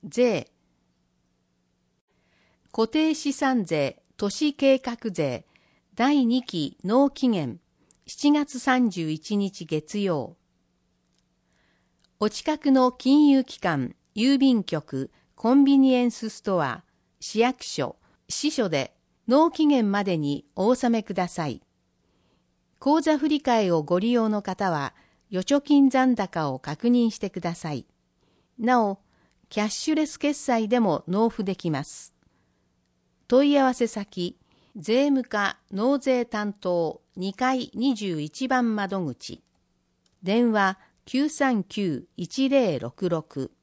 税。固定資産税都市計画税第2期納期限7月31日月曜。お近くの金融機関、郵便局、コンビニエンスストア、市役所、支所で納期限までにお納めください。口座振替をご利用の方は、預貯金残高を確認してください。なお、キャッシュレス決済でも納付できます。問い合わせ先、税務課納税担当2階21番窓口。電話 939-1066